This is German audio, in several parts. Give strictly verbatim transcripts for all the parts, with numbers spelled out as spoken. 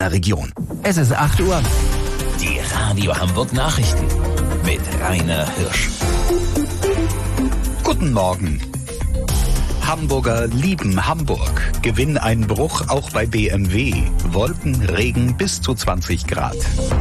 deiner Region. Es ist acht Uhr. Die Radio Hamburg Nachrichten mit Rainer Hirsch. Guten Morgen. Hamburger lieben Hamburg. Gewinneinbruch auch bei B M W. Wolken, Regen bis zu zwanzig Grad.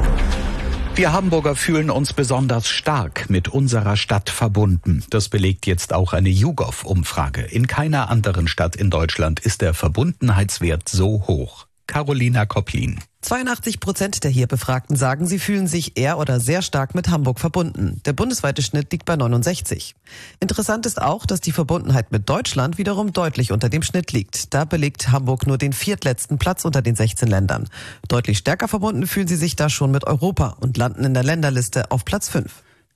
Wir Hamburger fühlen uns besonders stark mit unserer Stadt verbunden. Das belegt jetzt auch eine YouGov-Umfrage. In keiner anderen Stadt in Deutschland ist der Verbundenheitswert so hoch. Carolina Kopplin. zweiundachtzig Prozent der hier Befragten sagen, sie fühlen sich eher oder sehr stark mit Hamburg verbunden. Der bundesweite Schnitt liegt bei neunundsechzig. Interessant ist auch, dass die Verbundenheit mit Deutschland wiederum deutlich unter dem Schnitt liegt. Da belegt Hamburg nur den viertletzten Platz unter den sechzehn Ländern. Deutlich stärker verbunden fühlen sie sich da schon mit Europa und landen in der Länderliste auf Platz fünf.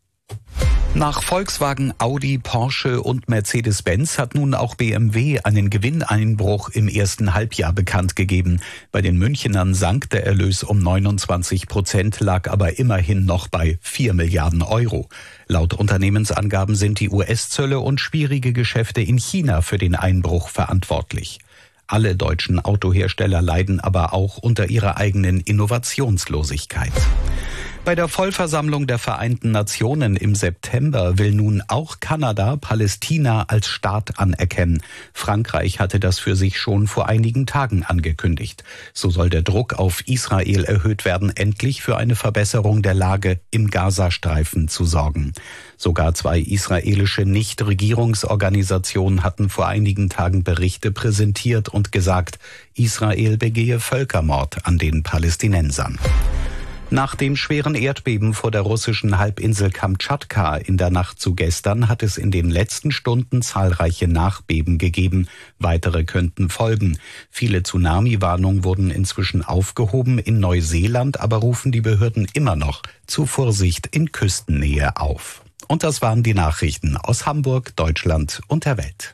Nach Volkswagen, Audi, Porsche und Mercedes-Benz hat nun auch B M W einen Gewinneinbruch im ersten Halbjahr bekannt gegeben. Bei den Münchenern sank der Erlös um neunundzwanzig Prozent, lag aber immerhin noch bei vier Milliarden Euro. Laut Unternehmensangaben sind die U S-Zölle und schwierige Geschäfte in China für den Einbruch verantwortlich. Alle deutschen Autohersteller leiden aber auch unter ihrer eigenen Innovationslosigkeit. Bei der Vollversammlung der Vereinten Nationen im September will nun auch Kanada Palästina als Staat anerkennen. Frankreich hatte das für sich schon vor einigen Tagen angekündigt. So soll der Druck auf Israel erhöht werden, endlich für eine Verbesserung der Lage im Gazastreifen zu sorgen. Sogar zwei israelische Nichtregierungsorganisationen hatten vor einigen Tagen Berichte präsentiert und gesagt, Israel begehe Völkermord an den Palästinensern. Nach dem schweren Erdbeben vor der russischen Halbinsel Kamtschatka in der Nacht zu gestern hat es in den letzten Stunden zahlreiche Nachbeben gegeben. Weitere könnten folgen. Viele Tsunami-Warnungen wurden inzwischen aufgehoben. In Neuseeland aber rufen die Behörden immer noch zu Vorsicht in Küstennähe auf. Und das waren die Nachrichten aus Hamburg, Deutschland und der Welt.